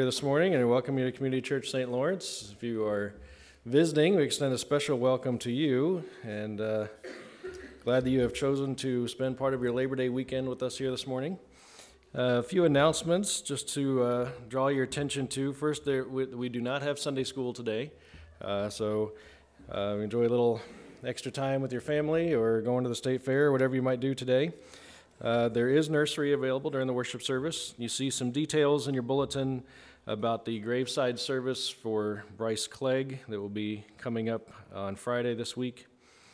this morning, and I welcome you to Community Church St. Lawrence. If you are visiting, we extend a special welcome to you, and glad that you have chosen to spend part of your Labor Day weekend with us here this morning. A few announcements just to draw your attention to. First, we do not have Sunday school today, so enjoy a little extra time with your family or going to the state fair or whatever you might do today. There is nursery available during the worship service. You see some details in your bulletin about the graveside service for Bryce Clegg that will be coming up on Friday this week.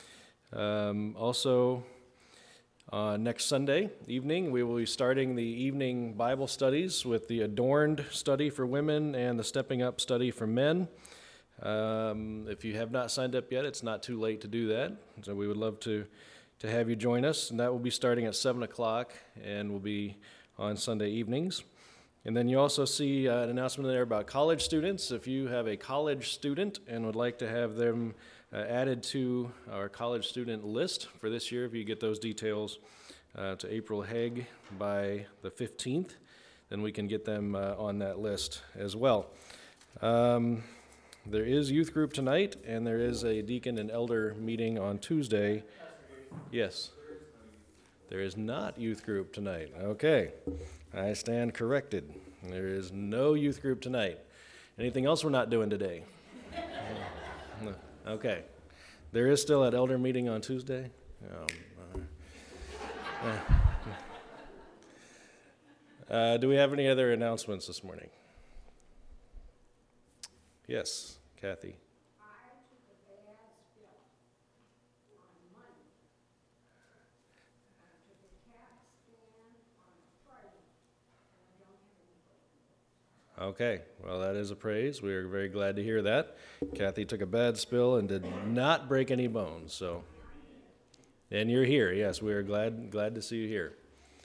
Also, next Sunday evening, we will be starting the evening Bible studies with the Adorned study for women and the Stepping Up study for men. If you have not signed up yet, it's not too late to do that. So we would love to have you join us, and that will be starting at 7 o'clock and will be on Sunday evenings. And then you also see an announcement there about college students. If you have a college student and would like to have them added to our college student list for this year, if you get those details to April Haig by the 15th, then we can get them on that list as well. There is youth group tonight, and there is a deacon and elder meeting on Tuesday. Yes. There is not youth group tonight. Okay. I stand corrected. There is no youth group tonight. Anything else we're not doing today? No. Okay. There is still an elder meeting on Tuesday. Do we have any other announcements this morning? Yes, Kathy. Okay, well, that is a praise. We are very glad to hear that. Kathy took a bad spill and did not break any bones. So, and you're here. Yes, we are glad to see you here.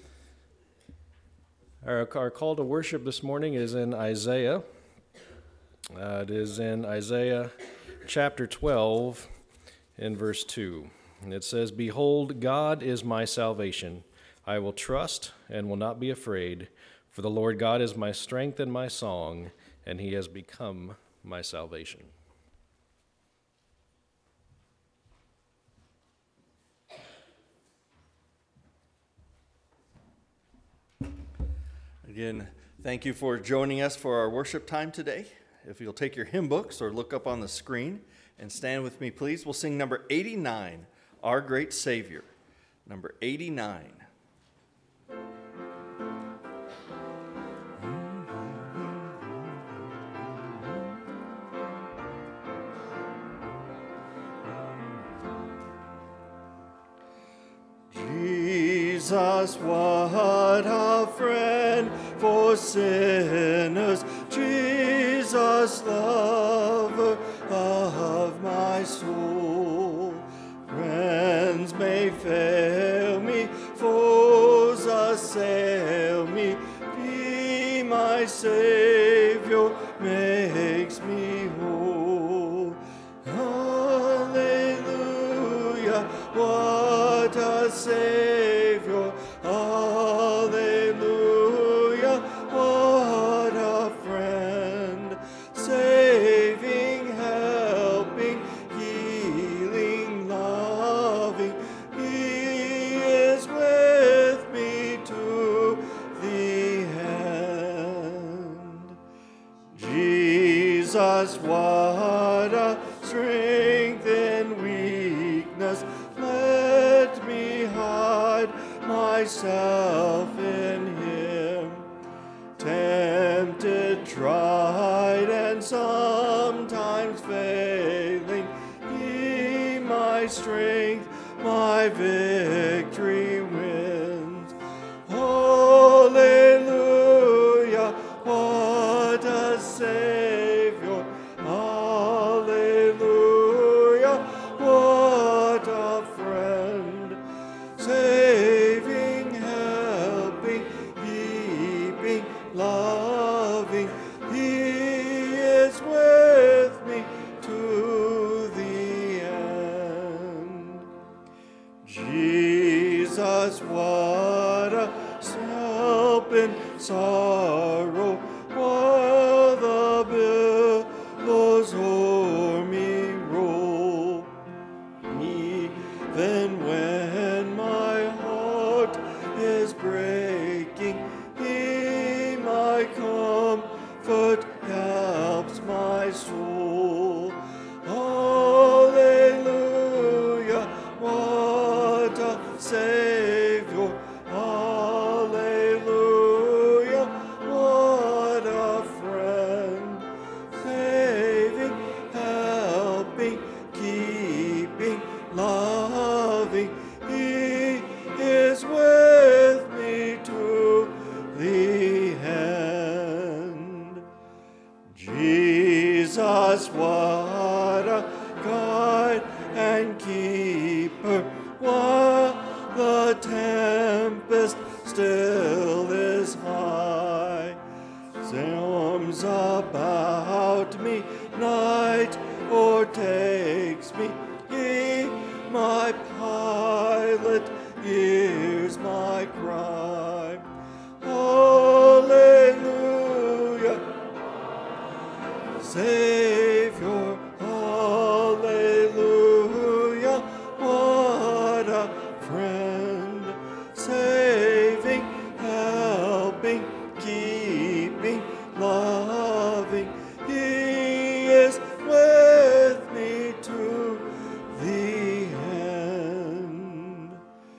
Our call to worship this morning is in Isaiah. It is in Isaiah chapter 12 in verse 2. And it says, "Behold, God is my salvation. I will trust and will not be afraid. For the Lord God is my strength and my song, and he has become my salvation." Again, thank you for joining us for our worship time today. If you'll take your hymn books or look up on the screen and stand with me, please. We'll sing number 89, Our Great Savior. Number 89. Jesus, what a friend for sinners. Jesus, lover of my soul. Friends may fail me, foes assail me. He, my Savior, makes me whole. Hallelujah, what a Savior. Hallelujah, what a friend. Saving, helping, healing, loving. He is with me to the end. Jesus, what a strength in weakness. Let me hide myself in him. Tempted, tried, and sometimes failing. He, my strength, my victory wins. Hallelujah, what a Savior. Hallelujah, what a friend. Saving, helping, keeping, loving. He is with me to the end. Jesus, what a help in sorrow. What comfort helps my soul. Hallelujah, what a Savior. Hallelujah, what a friend. Saving, helping, keeping, loving, He is with me to the end. Jesus, what a guide and keeper, while the tempest still is high. Storms about me, night o'ertakes me. He, my pilot, hears my cry. Hallelujah, Savior, hallelujah, what a friend. Saving, helping, keeping, loving, He is with me to the end.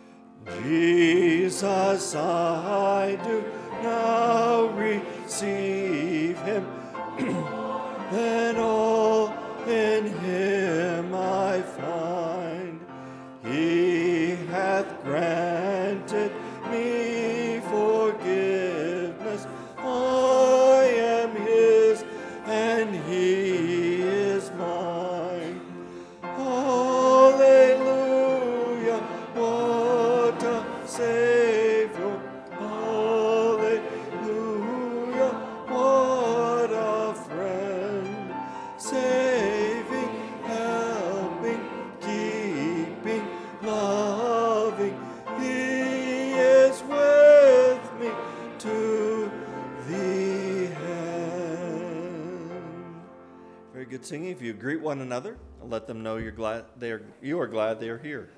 Jesus, I do now receive Him, then all in Him I find. He hath granted me forgiveness. I am His and He is mine. Hallelujah, what a Savior. Hallelujah, what a friend. Saving, helping, keeping, loving, He is with me to the end. Very good singing. If you greet one another, let them know you are glad they are here.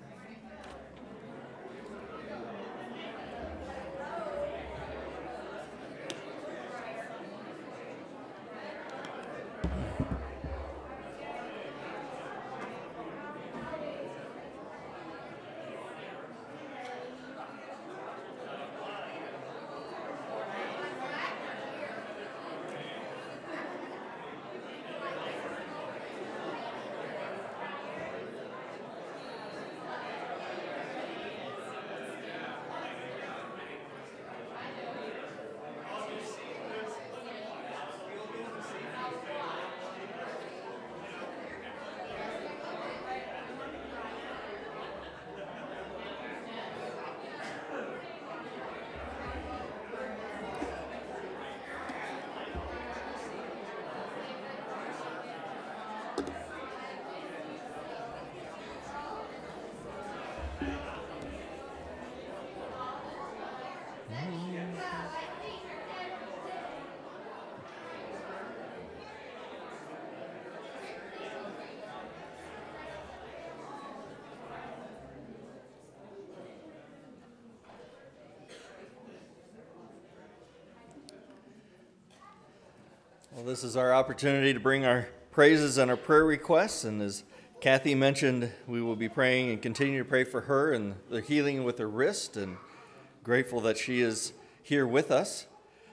Well, this is our opportunity to bring our praises and our prayer requests. And as Kathy mentioned, we will be praying and continue to pray for her and the healing with her wrist, and grateful that she is here with us.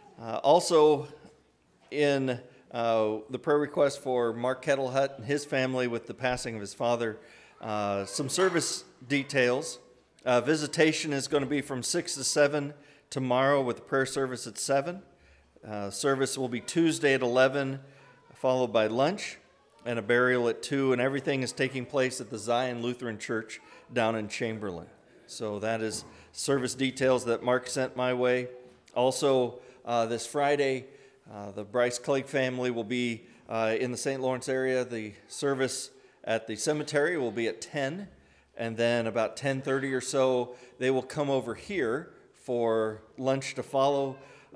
Also, in the prayer request for Mark Kettlehut and his family with the passing of his father, some service details. Visitation is going to be from 6 to 7 tomorrow, with the prayer service at 7. Service will be Tuesday at 11, followed by lunch and a burial at 2, and everything is taking place at the Zion Lutheran Church down in Chamberlain. So that is service details that Mark sent my way. Also, this Friday, the Bryce Clegg family will be in the St. Lawrence area. The service at the cemetery will be at 10, and then about 10:30 or so, they will come over here for lunch to follow.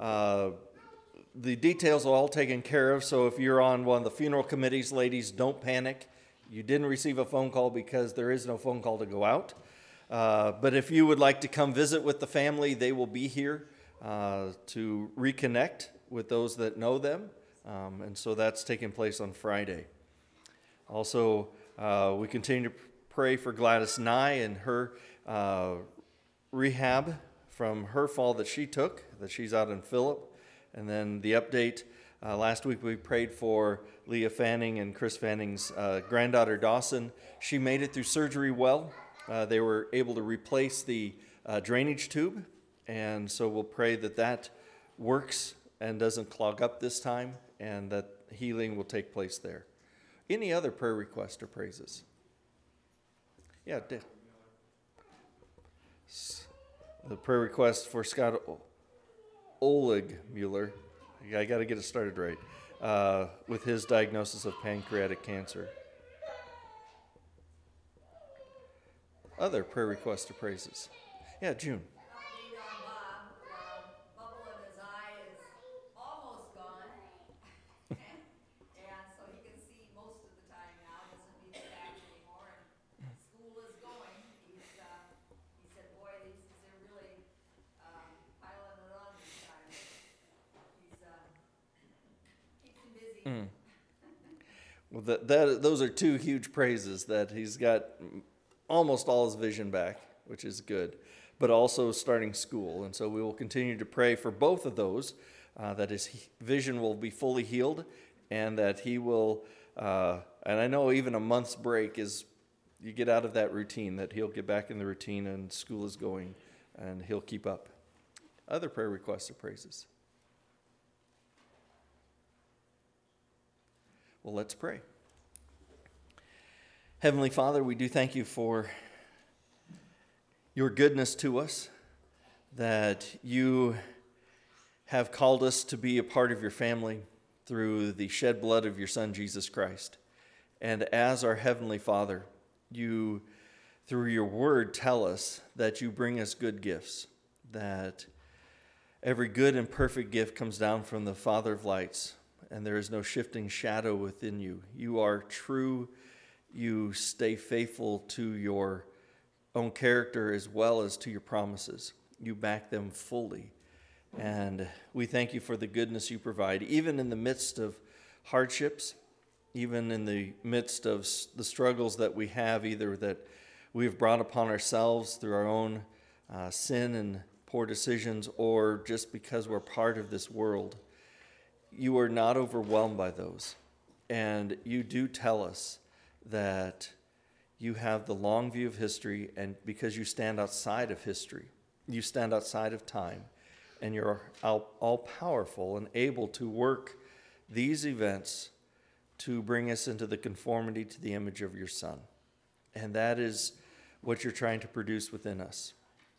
The details are all taken care of, so if you're on one of the funeral committees, ladies, don't panic. You didn't receive a phone call because there is no phone call to go out. But if you would like to come visit with the family, they will be here to reconnect with those that know them, And so that's taking place on Friday. Also, we continue to pray for Gladys Nye and her rehab from her fall that she took, that she's out in Phillip. And then the update, last week we prayed for Leah Fanning and Chris Fanning's granddaughter Dawson. She made it through surgery well. They were able to replace the drainage tube, and so we'll pray that that works and doesn't clog up this time, and that healing will take place there. Any other prayer requests or praises? Yeah, the prayer request for Scott Oleg Mueller. I got to get it started right, with his diagnosis of pancreatic cancer. Other prayer requests or praises? Yeah, June. Bubble in his eye is almost gone, and so he can see most of the time now. Doesn't need the back anymore, and school is going. He said, "Boy, they're really piling it on this time." Keeps him busy. Well, those are two huge praises, that he's got almost all his vision back, which is good, but also starting school. And so we will continue to pray for both of those, that his vision will be fully healed, and that he will, and I know even a month's break is, you get out of that routine, that he'll get back in the routine and school is going and he'll keep up. Other prayer requests or praises? Well, let's pray. Heavenly Father, we do thank you for your goodness to us, that you have called us to be a part of your family through the shed blood of your Son, Jesus Christ. And as our Heavenly Father, you, through your word, tell us that you bring us good gifts, that every good and perfect gift comes down from the Father of lights, and there is no shifting shadow within you. You are true. You stay faithful to your own character as well as to your promises. You back them fully. And we thank you for the goodness you provide, even in the midst of hardships, even in the midst of the struggles that we have, either that we have brought upon ourselves through our own sin and poor decisions, or just because we're part of this world. You are not overwhelmed by those. And you do tell us that you have the long view of history, and because you stand outside of history, you stand outside of time, and you're all-powerful and able to work these events to bring us into the conformity to the image of your Son. And that is what you're trying to produce within us.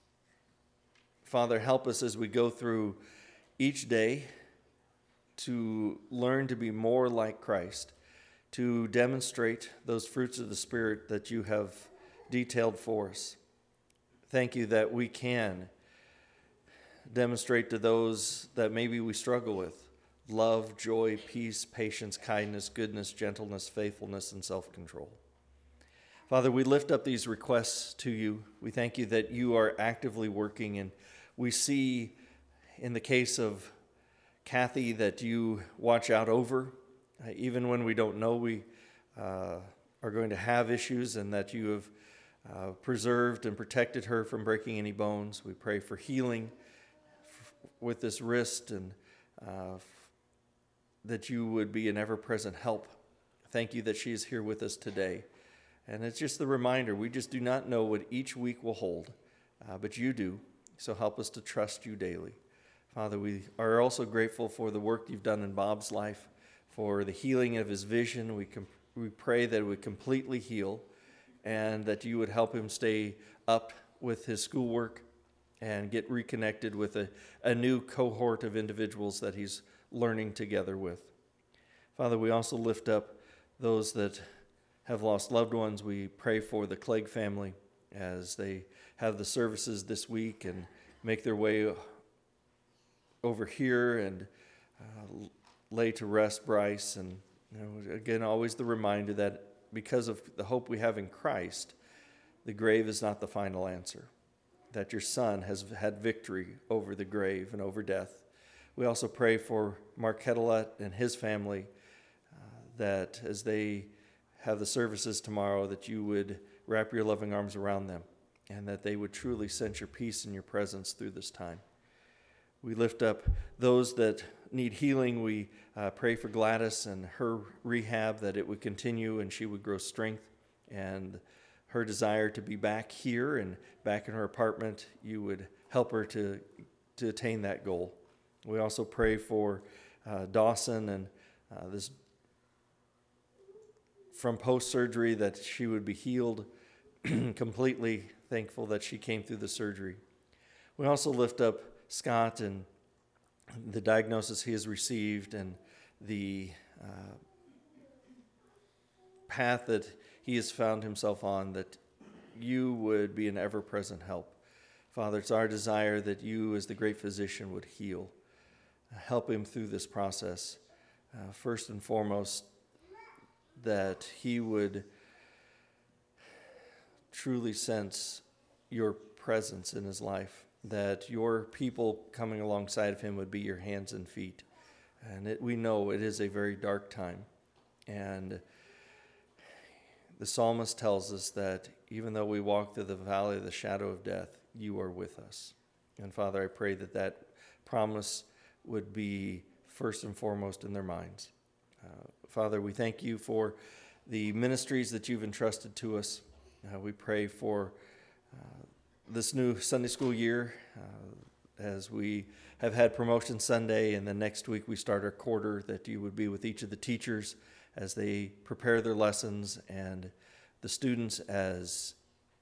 Father, help us as we go through each day to learn to be more like Christ, to demonstrate those fruits of the Spirit that you have detailed for us. Thank you that we can demonstrate to those that maybe we struggle with love, joy, peace, patience, kindness, goodness, gentleness, faithfulness, and self-control. Father, we lift up these requests to you. We thank you that you are actively working, and we see in the case of Kathy that you watch out over. Even when we don't know we are going to have issues, and that you have preserved and protected her from breaking any bones. We pray for healing with this wrist, and that you would be an ever-present help. Thank you that she is here with us today. And it's just the reminder, we just do not know what each week will hold, but you do. So help us to trust you daily. Father, we are also grateful for the work you've done in Bob's life, for the healing of his vision. We pray that it would completely heal, and that you would help him stay up with his schoolwork and get reconnected with a new cohort of individuals that he's learning together with. Father, we also lift up those that have lost loved ones. We pray for the Clegg family as they have the services this week and make their way over here and lay to rest Bryce. And again, always the reminder that because of the hope we have in Christ, the grave is not the final answer, that your Son has had victory over the grave and over death. We also pray for Mark Ketelet and his family, that as they have the services tomorrow, that you would wrap your loving arms around them, and that they would truly sense your peace and your presence through this time. We lift up those that need healing. We pray for Gladys and her rehab, that it would continue and she would grow strength, and her desire to be back here and back in her apartment, you would help her to attain that goal. We also pray for Dawson and this from post-surgery, that she would be healed completely. Thankful that she came through the surgery. We also lift up Scott and the diagnosis he has received, and the path that he has found himself on, that you would be an ever-present help. Father, it's our desire that you, as the great physician, would heal. Help him through this process. First and foremost, that he would truly sense your presence in his life, that your people coming alongside of him would be your hands and feet. And we know it is a very dark time. And the psalmist tells us that even though we walk through the valley of the shadow of death, you are with us. And Father, I pray that that promise would be first and foremost in their minds. Father, we thank you for the ministries that you've entrusted to us. We pray for this new Sunday school year, as we have had Promotion Sunday, and then next week we start our quarter, that you would be with each of the teachers as they prepare their lessons, and the students as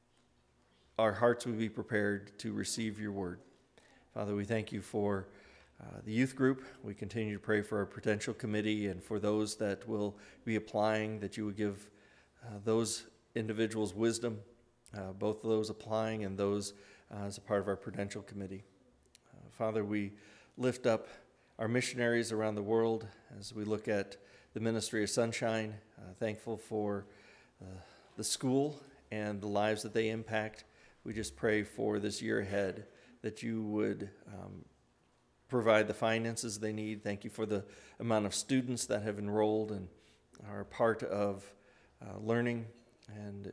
our hearts would be prepared to receive your word. Father, we thank you for the youth group. We continue to pray for our potential committee and for those that will be applying, that you would give those individuals wisdom, both those applying and those as a part of our prudential committee. Father, we lift up our missionaries around the world as we look at the ministry of Sunshine, thankful for the school and the lives that they impact. We just pray for this year ahead that you would provide the finances they need. Thank you for the amount of students that have enrolled and are part of learning. And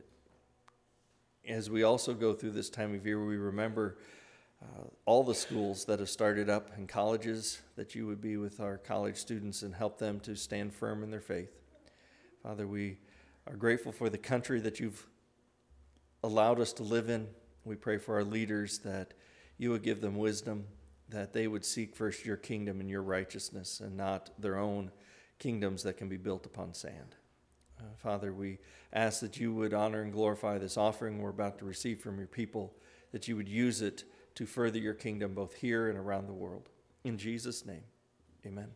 as we also go through this time of year, we remember all the schools that have started up and colleges, that you would be with our college students and help them to stand firm in their faith. Father, we are grateful for the country that you've allowed us to live in. We pray for our leaders, that you would give them wisdom, that they would seek first your kingdom and your righteousness, and not their own kingdoms that can be built upon sand. Father, we ask that you would honor and glorify this offering we're about to receive from your people, that you would use it to further your kingdom both here and around the world. In Jesus' name, amen.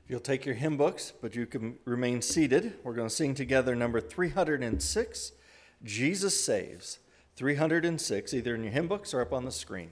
If you'll take your hymn books, but you can remain seated, we're going to sing together number 306, Jesus Saves. 306, either in your hymn books or up on the screen.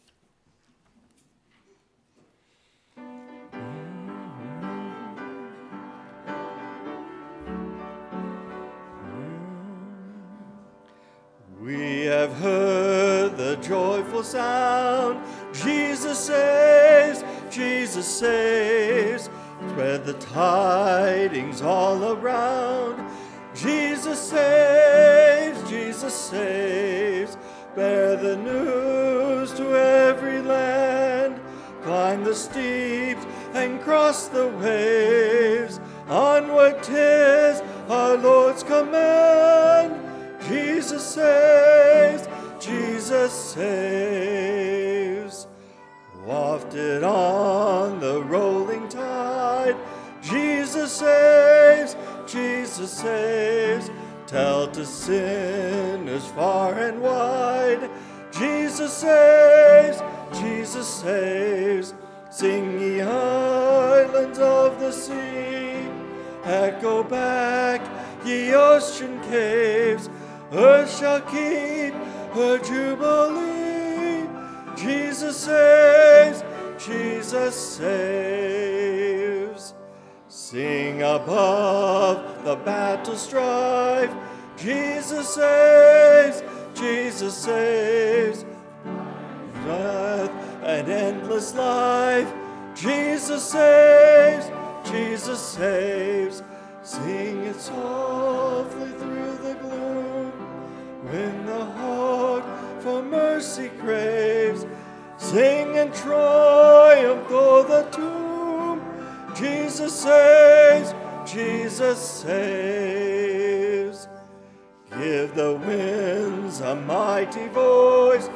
We have heard the joyful sound, Jesus saves, Jesus saves. Spread the tidings all around, Jesus saves, Jesus saves. Bear the news to every land, climb the steeps and cross the waves. Onward 'tis our Lord's command, Jesus saves, Jesus saves. Wafted on the rolling tide, Jesus saves, Jesus saves. Tell to sinners far and wide, Jesus saves, Jesus saves. Sing ye islands of the sea, echo back ye ocean caves. Earth shall keep her jubilee, Jesus saves, Jesus saves. Sing above the battle strife, Jesus saves, Jesus saves. Death and endless life, Jesus saves, Jesus saves. Sing it softly through the gloom, when the heart for mercy craves. Sing in triumph o'er the tomb, Jesus saves, Jesus saves. Give the winds a mighty voice,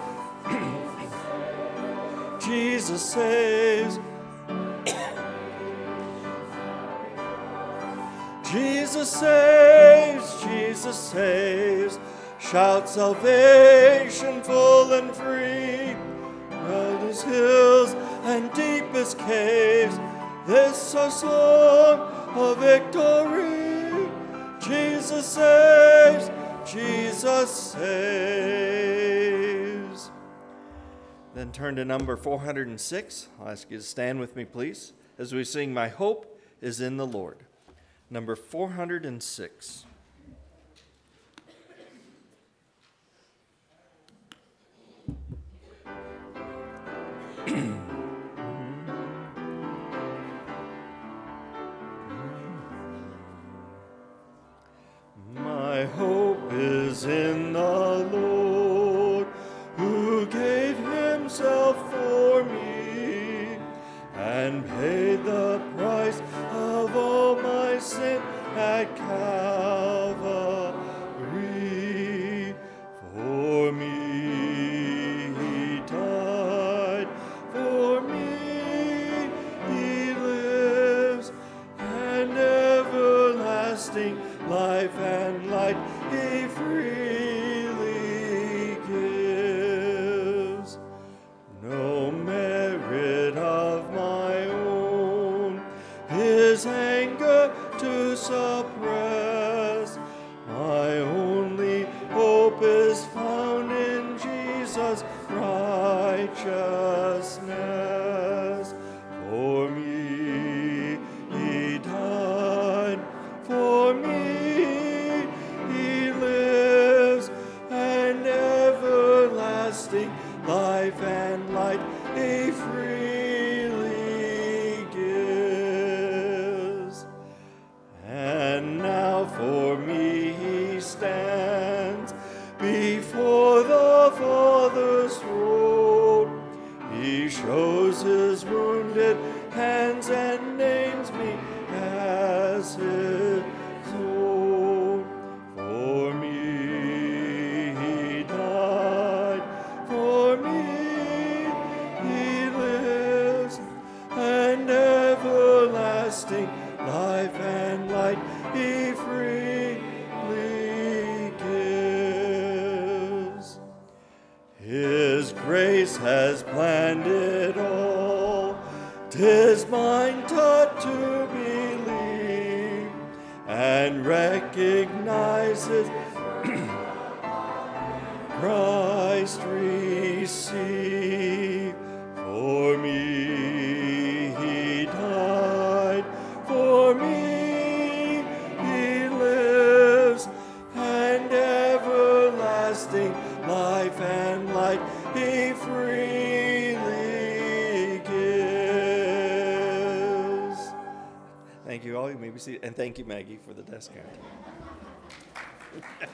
Jesus saves, Jesus saves, Jesus saves. Shout salvation full and free, wildest hills and deepest caves. This our song of victory, Jesus saves, Jesus saves. Then turn to number 406. I'll ask you to stand with me, please, as we sing My Hope is in the Lord. Number 406. My hope is in the Lord, who gave himself for me and paid the price of all my sin at Calvary. For me he died, for me he lives, and everlasting life and light he freely gives. No merit of my own his anger to suppress. My only hope is found in Jesus' righteousness. For me he died, for me he lives, and everlasting life and light he freely gives. And now for me he stands before the Father's throne. He shows his wounded hands and names me as his own. For me he died, for me he lives, and everlasting life and light he freely gives. His grace has planned it all, 'tis mine taught to recognizes Christ receive. For me he died, for me he lives, and everlasting life and light he freely gives. Thank you all. You may be seated. And thank you, Maggie, for the desk guarantee.